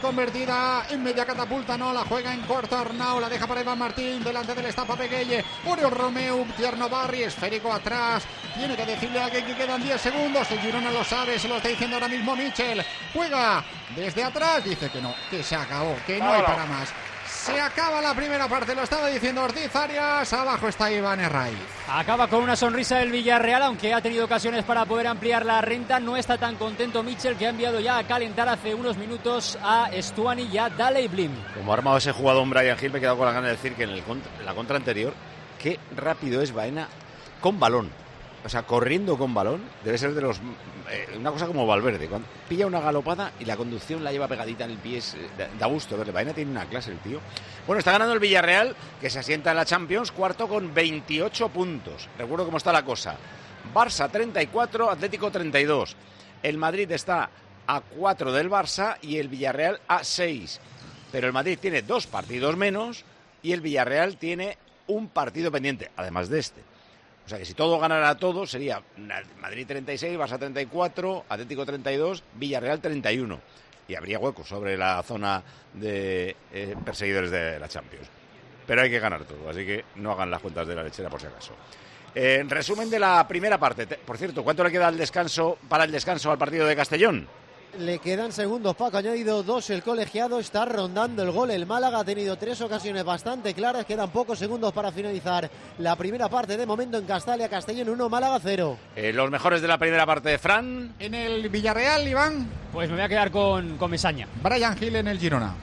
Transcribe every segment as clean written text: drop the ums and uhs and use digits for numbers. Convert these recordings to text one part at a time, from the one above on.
Convertida en media catapulta, no, la juega en corto Arnau, la deja para Iván Martín, delante del Estafa Peguelle, Oriol Romeu, Tierno Barri, esférico atrás, tiene que decirle a alguien que quedan 10 segundos, el Girona lo sabe, se lo está diciendo ahora mismo Michel, juega desde atrás, dice que no, que se acabó, que no hay para más. Se acaba la primera parte, lo estaba diciendo Ortiz Arias, abajo está Iván Herraiz. Acaba con una sonrisa el Villarreal, aunque ha tenido ocasiones para poder ampliar la renta. No está tan contento Michel, que ha enviado ya a calentar hace unos minutos a Stuani y a Daley Blind. Como ha armado ese jugador Bryan Gil, me he quedado con la gana de decir que en la contra anterior, qué rápido es Baena con balón. O sea, corriendo con balón, debe ser de los... una cosa como Valverde, cuando pilla una galopada y la conducción la lleva pegadita en el pie, da gusto verle. Baena tiene una clase el tío. Bueno, está ganando el Villarreal, que se asienta en la Champions, cuarto con 28 puntos. Recuerdo cómo está la cosa. Barça 34, Atlético 32. El Madrid está a 4 del Barça y el Villarreal a 6. Pero el Madrid tiene 2 partidos menos y el Villarreal tiene un partido pendiente, además de este. O sea que si todo ganara todo sería Madrid 36, Barça 34, Atlético 32, Villarreal 31. Y habría huecos sobre la zona de perseguidores de la Champions. Pero hay que ganar todo, así que no hagan las cuentas de la lechera por si acaso. Resumen de la primera parte. Por cierto, ¿cuánto le queda al descanso al partido de Castellón? Le quedan segundos, Paco, ha añadido 2 el colegiado, está rondando el gol. El Málaga ha tenido 3 ocasiones bastante claras, quedan pocos segundos para finalizar la primera parte. De momento en Castalia, Castellón 1, Málaga 0. Los mejores de la primera parte de Fran. En el Villarreal, Iván. Pues me voy a quedar con Mesaña. Bryan Gil en el Girona.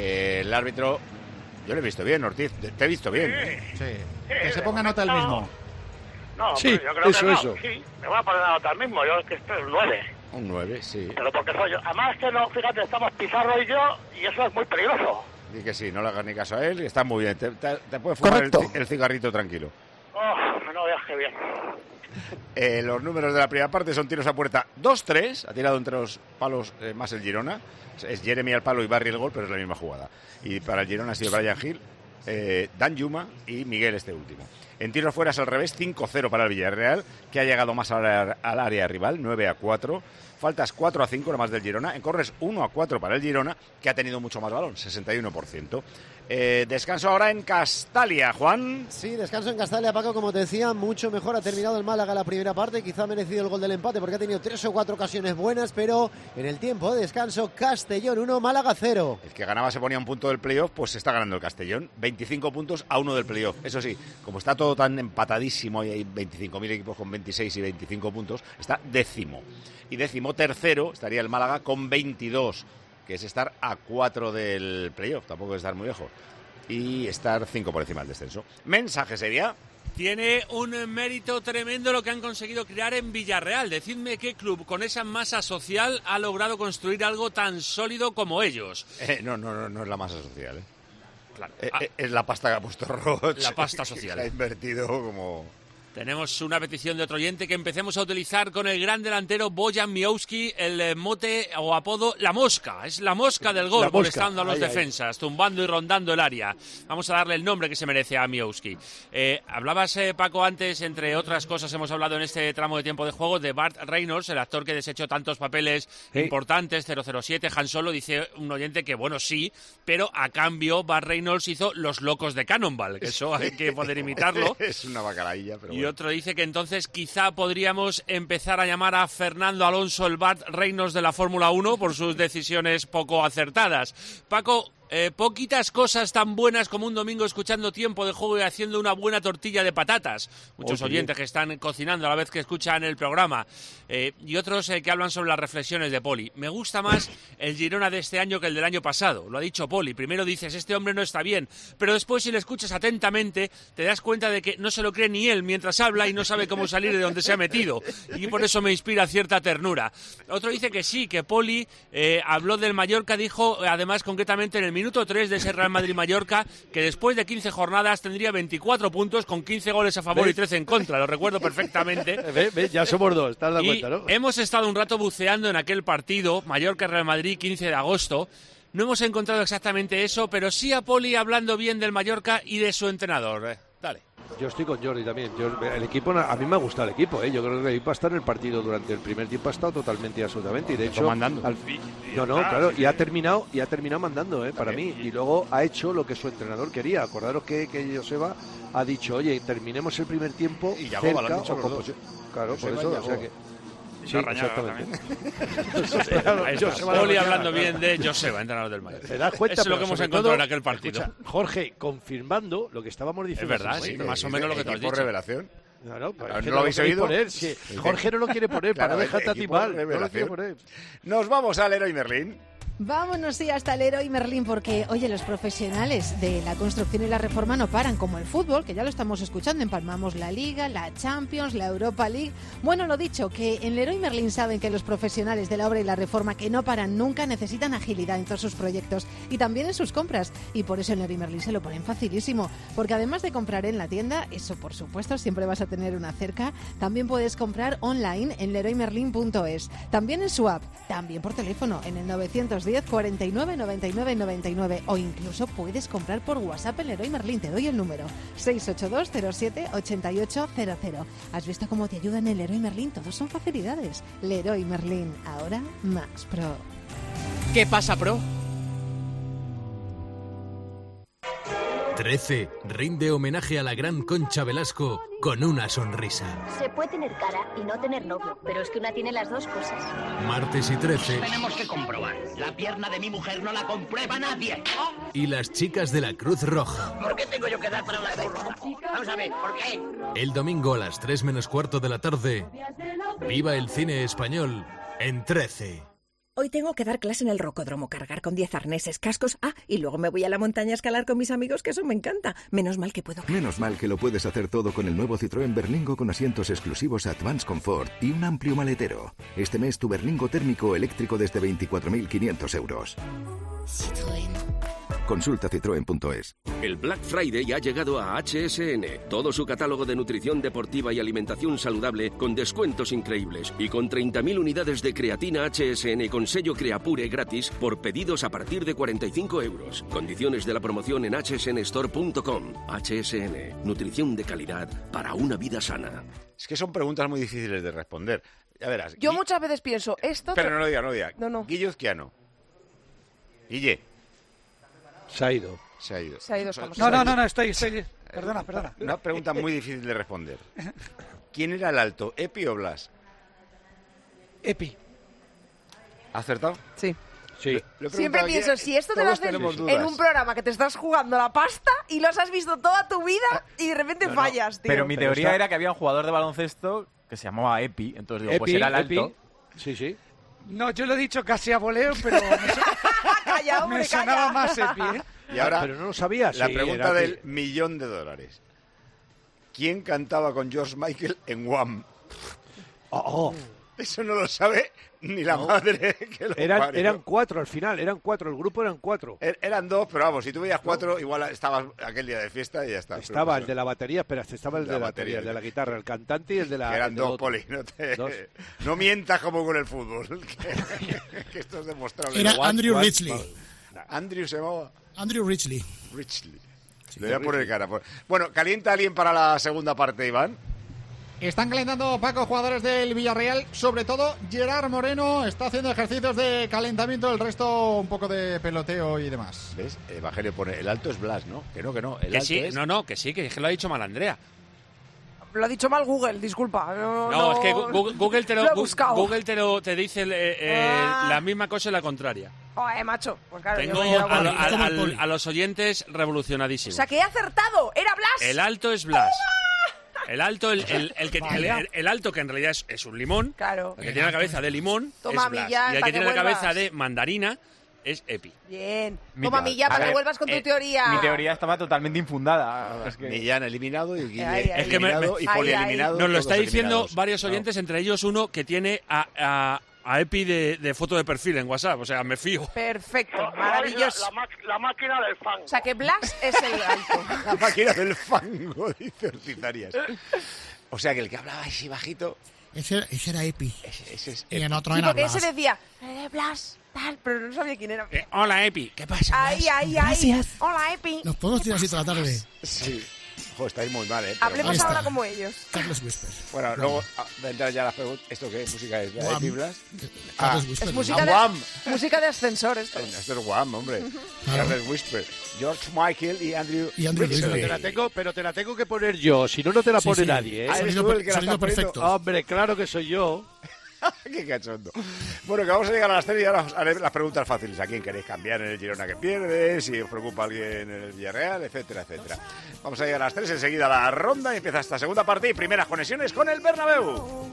El árbitro, yo lo he visto bien, Ortiz, te he visto bien. Sí. Que se ponga nota el mismo. No, sí, yo creo eso, que no. eso. Sí, me voy a poner la nota al mismo, yo es que estoy 9. Un 9, sí. Pero porque soy yo. Además que no, fíjate, estamos Pizarro y yo, y eso es muy peligroso. Y que sí, no le hagas ni caso a él, y está muy bien. Te puedes fumar el cigarrito tranquilo. Oh, no veas qué bien. Los números de la primera parte son tiros a puerta 2-3, ha tirado entre los palos más el Girona. Es Jeremy al palo y Barry el gol, pero es la misma jugada. Y para el Girona ha sido Bryan Gil, Dan Yuma y Miguel este último. En tiros fuera es al revés, 5-0 para el Villarreal, que ha llegado más al área rival, 9-4. Faltas 4-5, lo más del Girona. En corners 1-4 para el Girona, que ha tenido mucho más balón, 61%. Descanso ahora en Castalia, Juan. Sí, descanso en Castalia, Paco, como te decía, mucho mejor ha terminado el Málaga la primera parte, quizá ha merecido el gol del empate porque ha tenido 3 o 4 ocasiones buenas, pero en el tiempo de descanso, Castellón 1, Málaga 0. El que ganaba se ponía un punto del playoff, pues se está ganando el Castellón, 25 puntos a 1 del playoff. Eso sí, como está todo tan empatadísimo y hay 25.000 equipos con 26 y 25 puntos, está décimo. Y décimo tercero estaría el Málaga con 22, que es estar a 4 del playoff, tampoco es estar muy lejos. Y estar 5 por encima del descenso. Mensaje sería... Tiene un mérito tremendo lo que han conseguido crear en Villarreal. Decidme qué club con esa masa social ha logrado construir algo tan sólido como ellos. No es la masa social, ¿eh? Claro. Es la pasta que ha puesto Roch. La pasta social. Que ha invertido como... Tenemos una petición de otro oyente que empecemos a utilizar con el gran delantero Bojan Miłowski el mote o apodo La Mosca. Es la mosca del gol, molestando a los defensas, tumbando y rondando el área. Vamos a darle el nombre que se merece a Miłowski. Hablabas, Paco, antes, entre otras cosas, hemos hablado en este tramo de tiempo de juego de Burt Reynolds, el actor que desechó tantos papeles importantes, 007, Han Solo. Dice un oyente que, bueno, sí, pero a cambio Burt Reynolds hizo Los Locos de Cannonball, que eso hay que poder imitarlo. Es una bacaradilla, pero bueno. Y otro dice que entonces quizá podríamos empezar a llamar a Fernando Alonso el Burt Reynolds de la Fórmula 1 por sus decisiones poco acertadas. Paco, poquitas cosas tan buenas como un domingo escuchando tiempo de juego y haciendo una buena tortilla de patatas. Muchos oyentes que están cocinando a la vez que escuchan el programa. Y otros que hablan sobre las reflexiones de Poli. Me gusta más el Girona de este año que el del año pasado. Lo ha dicho Poli. Primero dices, este hombre no está bien. Pero después, si le escuchas atentamente, te das cuenta de que no se lo cree ni él mientras habla y no sabe cómo salir de donde se ha metido. Y por eso me inspira cierta ternura. Otro dice que sí, que Poli habló del Mallorca, dijo además concretamente en el minuto 3 de ese Real Madrid-Mallorca, que después de 15 jornadas tendría 24 puntos con 15 goles a favor y 13 en contra. Lo recuerdo perfectamente. Ya somos dos, te has dado cuenta, ¿no? Hemos estado un rato buceando en aquel partido, Mallorca-Real Madrid, 15 de agosto. No hemos encontrado exactamente eso, pero sí a Poli hablando bien del Mallorca y de su entrenador. Dale. Yo estoy con Jordi también. El equipo, a mí me ha gustado el equipo, ¿eh? Yo creo que el equipo ha estado en el partido durante el primer tiempo, ha estado totalmente y absolutamente. Y de hecho, mandando. Claro, y ha terminado mandando, para mí. Y luego ha hecho lo que su entrenador quería. Acordaros que Joseba ha dicho, oye, terminemos el primer tiempo y Yagoba cerca, lo han dicho los dos. Claro, por eso, o sea que... Sí, exactamente. Oli hablando bien de Joseba, entrenador del Mallorca. ¿Te das cuenta? Eso es lo que hemos encontrado en aquel partido. Escucha, Jorge, confirmando lo que estábamos diciendo. Es verdad, sí, más o menos lo que te has dicho. Revelación. Claro, ¿No lo habéis oído? Sí. Jorge no lo quiere poner, para dejarte a ti mal. No lo quiere poner. Nos vamos al Leroy Merlin. Vámonos, sí, hasta el Leroy Merlin, porque, oye, los profesionales de la construcción y la reforma no paran, como el fútbol, que ya lo estamos escuchando, empalmamos la Liga, la Champions, la Europa League. Bueno, lo dicho, que en Leroy Merlin saben que los profesionales de la obra y la reforma, que no paran nunca, necesitan agilidad en todos sus proyectos y también en sus compras. Y por eso en Leroy Merlin se lo ponen facilísimo, porque además de comprar en la tienda, eso por supuesto, siempre vas a tener una cerca, también puedes comprar online en leroymerlin.es, también en su app, también por teléfono en el 910 49 99 99 o incluso puedes comprar por WhatsApp en Leroy Merlin. Te doy el número 682 07 8800. ¿Has visto cómo te ayudan en Leroy Merlin? Todos son facilidades. Leroy Merlin, ahora más pro. ¿Qué pasa, pro? 13 rinde homenaje a la gran Concha Velasco con una sonrisa. Se puede tener cara y no tener novio, pero es que una tiene las dos cosas. Martes y 13. Tenemos que comprobar. La pierna de mi mujer no la comprueba nadie. Y las chicas de la Cruz Roja. ¿Por qué tengo yo que dar para la Cruz Roja? Vamos a ver, ¿por qué? El domingo a las 3 menos cuarto de la tarde. Viva el cine español en 13. Hoy tengo que dar clase en el rocódromo, cargar con 10 arneses, cascos, y luego me voy a la montaña a escalar con mis amigos, que eso me encanta. Menos mal que puedo... Menos mal que lo puedes hacer todo con el nuevo Citroën Berlingo con asientos exclusivos Advanced Comfort y un amplio maletero. Este mes tu Berlingo térmico eléctrico desde 24.500 euros. Citroën. Consulta citroen.es. El Black Friday ha llegado a HSN. Todo su catálogo de nutrición deportiva y alimentación saludable con descuentos increíbles. Y con 30.000 unidades de creatina HSN con sello Creapure gratis por pedidos a partir de 45 euros. Condiciones de la promoción en hsnstore.com. HSN. Nutrición de calidad para una vida sana. Es que son preguntas muy difíciles de responder. Ya verás. Yo muchas veces pienso esto... Pero no lo diga. No. Guille Uzquiano. Guille. Se ha ido. No, estoy. Perdona. Una pregunta muy difícil de responder. ¿Quién era el alto, Epi o Blas? Epi. ¿Ha acertado? Sí. Siempre pienso, si esto te lo hacen en un programa que te estás jugando la pasta y los has visto toda tu vida y de repente fallas, tío. Pero mi teoría era que había un jugador de baloncesto que se llamaba Epi, entonces digo, pues era el alto. Sí. No, yo lo he dicho casi a voleo, pero me sonaba más Epi, ¿eh? Y ahora, pero no lo sabías. La pregunta del $1.000.000. ¿Quién cantaba con George Michael en Wham? Eso no lo sabe ni la madre que lo parió. Eran 4 al final, el grupo eran 4. Eran 2, pero vamos, si tú veías 4, igual estabas aquel día de fiesta y ya está. Estaba el de la batería, estaba el de la batería, el de la guitarra, el cantante y el de la... Que eran 2, Poli, no mientas como con el fútbol, que esto es demostrable. Era Andrew Ridgely. Andrew se llamaba... Andrew Ridgely. Le voy a poner cara. Bueno, ¿calienta alguien para la segunda parte, Iván? Están calentando, Paco, jugadores del Villarreal, sobre todo Gerard Moreno está haciendo ejercicios de calentamiento, el resto un poco de peloteo y demás. ¿Ves? Evangelio pone, el alto es Blas, ¿no? Que no. El que alto sí, es... que lo ha dicho mal Andrea. Lo ha dicho mal Google, disculpa. No, es que Google te te dice la misma cosa y la contraria. Macho, pues claro. Tengo a los oyentes revolucionadísimos. O sea, que he acertado, era Blas. El alto es Blas. El alto, el alto que en realidad es un limón, claro. El que tiene la cabeza de limón es Blas. Y el que tiene la cabeza de mandarina es Epi. Bien. Toma, Millán, para que vuelvas con tu teoría. Mi teoría estaba totalmente infundada. Millán eliminado y Guille eliminado y Poli eliminado. Nos lo está diciendo varios oyentes, entre ellos uno que tiene a Epi de foto de perfil en WhatsApp, o sea, me fío. Perfecto, maravilloso. La máquina del fango. O sea, que Blas es el alto. La máquina del fango, dice Orcitarias. O sea, que el que hablaba así bajito... Ese era Epi. Ese es y Epi. en otro era porque Blas. ese decía, Blas, tal, pero no sabía quién era. Hola, Epi, ¿qué pasa? Ahí. Gracias. Hola, Epi. Nos podemos tirar así toda la tarde. Sí. Jo, estáis muy mal, ¿eh? Hablemos ahora como ellos. Carlos Whisper. Bueno, luego vendrán ya las preguntas. ¿Esto qué música es? ¿De Biblas? Es música de ascensor esto. Esto es Wham, hombre. Carlos Whisper. George Michael y Andrew Risley. Pero te la tengo que poner yo, si no, no te la pone nadie, ¿eh? Sonido perfecto. Hombre, claro que soy yo. Qué cachondo. Bueno, que vamos a llegar a las 3 y ahora os haré las preguntas fáciles. ¿A quién queréis cambiar en el Girona que pierde? Si os preocupa alguien en el Villarreal, etcétera, etcétera. Vamos a llegar a las 3, enseguida la ronda y empieza esta segunda parte y primeras conexiones con el Bernabéu.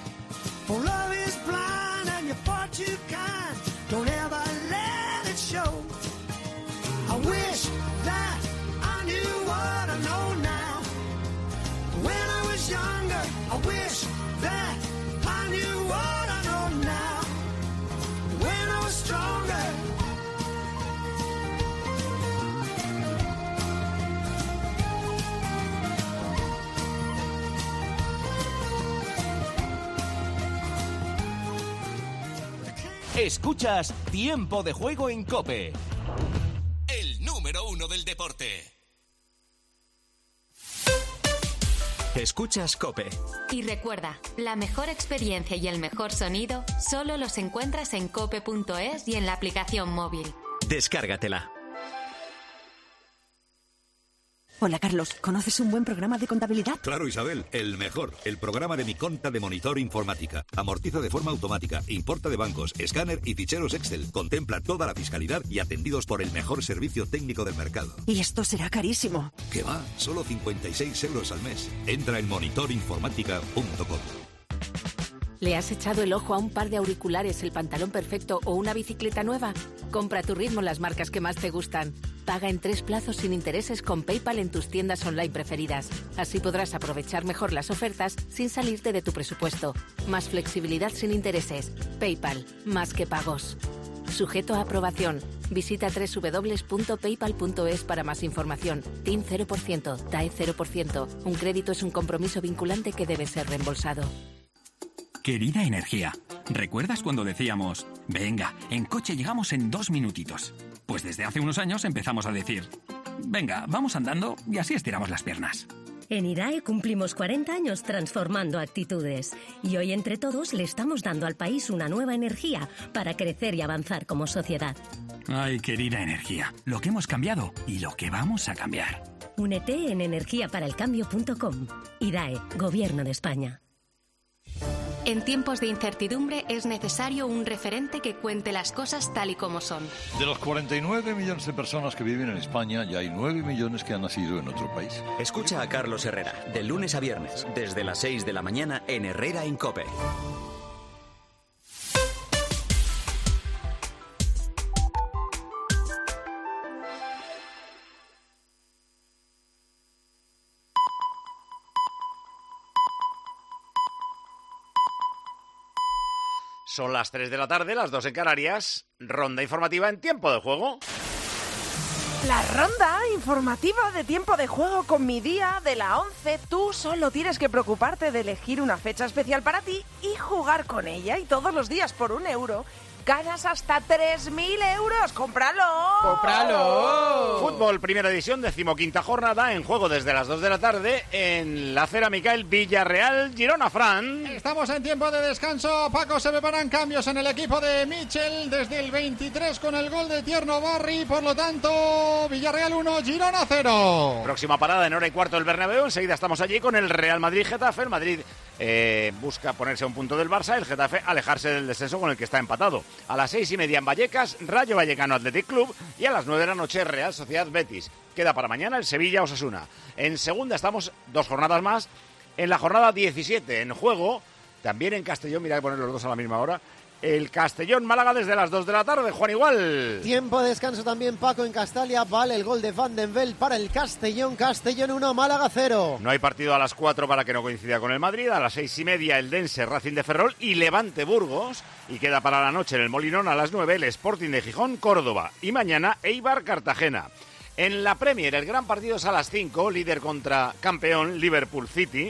Escuchas Tiempo de Juego en COPE. El número 1 del deporte. Escuchas COPE. Y recuerda, la mejor experiencia y el mejor sonido solo los encuentras en cope.es y en la aplicación móvil. Descárgatela. Hola, Carlos. ¿Conoces un buen programa de contabilidad? Claro, Isabel. El mejor. El programa de Mi Conta de Monitor Informática. Amortiza de forma automática. Importa de bancos, escáner y ficheros Excel. Contempla toda la fiscalidad y atendidos por el mejor servicio técnico del mercado. Y esto será carísimo. ¿Qué va? Solo 56 euros al mes. Entra en monitorinformática.com. ¿Le has echado el ojo a un par de auriculares, el pantalón perfecto o una bicicleta nueva? Compra a tu ritmo las marcas que más te gustan. Paga en 3 plazos sin intereses con PayPal en tus tiendas online preferidas. Así podrás aprovechar mejor las ofertas sin salirte de tu presupuesto. Más flexibilidad sin intereses. PayPal, más que pagos. Sujeto a aprobación. Visita www.paypal.es para más información. TIN 0%, TAE 0%. Un crédito es un compromiso vinculante que debe ser reembolsado. Querida Energía, ¿recuerdas cuando decíamos, venga, en coche llegamos en 2 minutitos? Pues desde hace unos años empezamos a decir, venga, vamos andando y así estiramos las piernas. En IRAE cumplimos 40 años transformando actitudes y hoy entre todos le estamos dando al país una nueva energía para crecer y avanzar como sociedad. Ay, querida Energía, lo que hemos cambiado y lo que vamos a cambiar. Únete en energiaparalcambio.com. IRAE, Gobierno de España. En tiempos de incertidumbre es necesario un referente que cuente las cosas tal y como son. De los 49 millones de personas que viven en España, ya hay 9 millones que han nacido en otro país. Escucha a Carlos Herrera, de lunes a viernes, desde las 6 de la mañana en Herrera en COPE. Son las 3 de la tarde, las 2 en Canarias. Ronda informativa en tiempo de juego. La ronda informativa de tiempo de juego con Mi Día de la 11. Tú solo tienes que preocuparte de elegir una fecha especial para ti y jugar con ella. Y todos los días por €1 ganas hasta 3.000 euros. ¡Cómpralo! ¡Cómpralo! Fútbol, primera división, 15ª jornada, en juego desde las 2 de la tarde en la Cera Micael, Villarreal, Girona, Fran. Estamos en tiempo de descanso. Paco, se preparan cambios en el equipo de Michel desde el 23 con el gol de Tierno Barri. Por lo tanto, Villarreal 1, Girona 0. Próxima parada en hora y cuarto del Bernabéu. Enseguida estamos allí con el Real Madrid-Getafe. El Madrid busca ponerse a un punto del Barça. El Getafe alejarse del descenso con el que está empatado. A las 6:30 en Vallecas, Rayo Vallecano Athletic Club. Y a las 9 de la noche, Real Sociedad Betis. Queda para mañana el Sevilla-Osasuna. En segunda estamos 2 jornadas más. En la jornada 17 en juego, también en Castellón, mira que poner los dos a la misma hora. El Castellón-Málaga desde las 2 de la tarde, Juan Igual. Tiempo de descanso también, Paco, en Castalia. Vale el gol de Van den Vel para el Castellón. Castellón 1, Málaga 0. No hay partido a las 4 para que no coincida con el Madrid. A las 6:30 el Dense, Racing de Ferrol y Levante Burgos. Y queda para la noche en el Molinón a las 9 el Sporting de Gijón, Córdoba. Y mañana Eibar, Cartagena. En la Premier el gran partido es a las 5, líder contra campeón Liverpool City.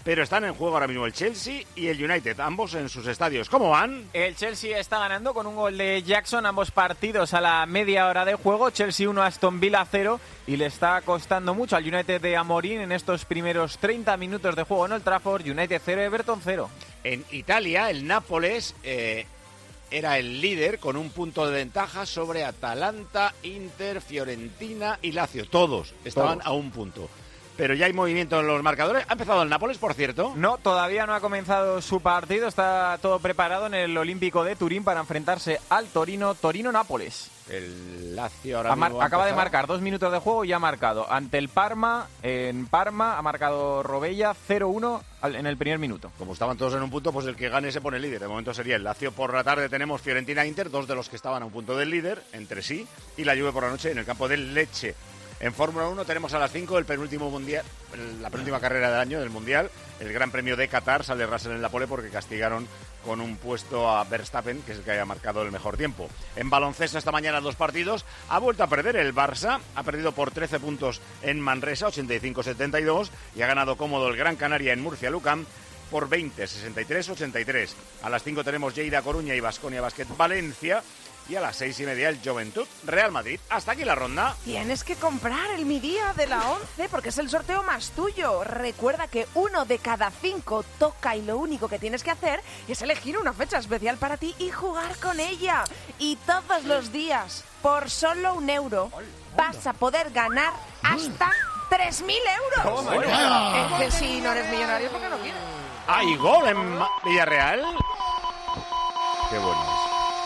pero están en juego ahora mismo el Chelsea y el United, ambos en sus estadios. ¿Cómo van? El Chelsea está ganando con un gol de Jackson, ambos partidos a la media hora de juego. Chelsea 1, Aston Villa 0, y le está costando mucho al United de Amorín en estos primeros 30 minutos de juego en Old Trafford. United 0, Everton 0. En Italia, el Nápoles era el líder con un punto de ventaja sobre Atalanta, Inter, Fiorentina y Lazio. Todos estaban a un punto. Pero ya hay movimiento en los marcadores. ¿Ha empezado el Nápoles, por cierto? No, todavía no ha comenzado su partido. Está todo preparado en el Olímpico de Turín para enfrentarse al Torino-Nápoles. El Lazio ahora mismo acaba de marcar 2 minutos de juego y ha marcado ante el Parma. En Parma ha marcado Robella 0-1 en el primer minuto. Como estaban todos en un punto, pues el que gane se pone líder. De momento sería el Lazio. Por la tarde tenemos Fiorentina-Inter, 2 de los que estaban a un punto del líder entre sí. Y la Juve por la noche en el campo del Lecce. En Fórmula 1 tenemos a las 5 el penúltimo mundial, la penúltima carrera del año del Mundial, el Gran Premio de Qatar. Sale Russell en la pole porque castigaron con un puesto a Verstappen, que es el que haya marcado el mejor tiempo. En baloncesto esta mañana 2 partidos, ha vuelto a perder el Barça, ha perdido por 13 puntos en Manresa, 85-72, y ha ganado cómodo el Gran Canaria en Murcia-Lucan por 20, 63-83. A las 5 tenemos Lleida Coruña y Baskonia Basket Valencia. Y a las 6:30 el Juventud Real Madrid. Hasta aquí la ronda. Tienes que comprar el Mi Día de la 11 porque es el sorteo más tuyo. Recuerda que 1 de cada 5 toca y lo único que tienes que hacer es elegir una fecha especial para ti y jugar con ella. Y todos los días, por solo €1, vas a poder ganar hasta 3.000 euros. Es que si no eres millonario, ¿por qué no quieres? ¡Hay gol en Villarreal! ¡Qué bueno es!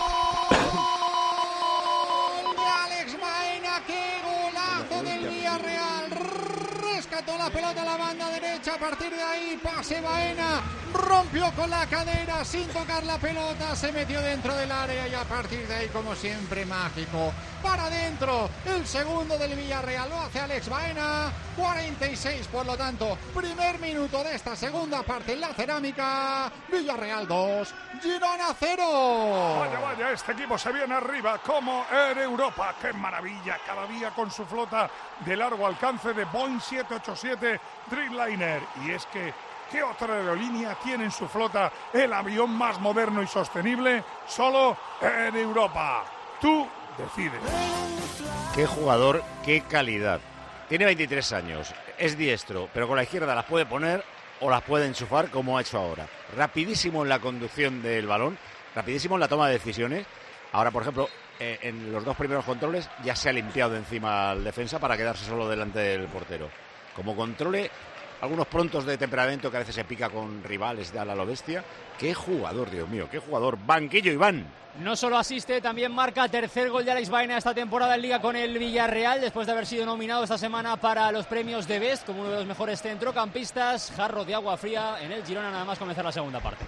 Rescató la pelota a la banda derecha, a partir de ahí pase Baena, rompió con la cadera sin tocar la pelota, se metió dentro del área y a partir de ahí, como siempre, mágico, para adentro, el segundo del Villarreal lo hace Alex Baena, 46, por lo tanto, primer minuto de esta segunda parte en la Cerámica, Villarreal 2, Girona 0. Vaya, vaya, este equipo se viene arriba como Air Europa, qué maravilla, cada día con su flota de largo alcance de Boeing 787 Dreamliner. Y es que, ¿qué otra aerolínea tiene en su flota el avión más moderno y sostenible? Solo Air Europa. Tú decides. Qué jugador, qué calidad. Tiene 23 años, es diestro, pero con la izquierda las puede poner o las puede enchufar como ha hecho ahora. Rapidísimo en la conducción del balón, rapidísimo en la toma de decisiones. Ahora, por ejemplo, en los 2 primeros controles ya se ha limpiado de encima al defensa para quedarse solo delante del portero. Como controle algunos prontos de temperamento que a veces se pica con rivales de a lo bestia. Qué jugador, Dios mío, qué jugador. Banquillo, Iván. No solo asiste, también marca tercer gol de Alex Baena esta temporada en Liga con el Villarreal, después de haber sido nominado esta semana para los premios de Best como uno de los mejores centrocampistas. Jarro de agua fría en el Girona nada más comenzar la segunda parte.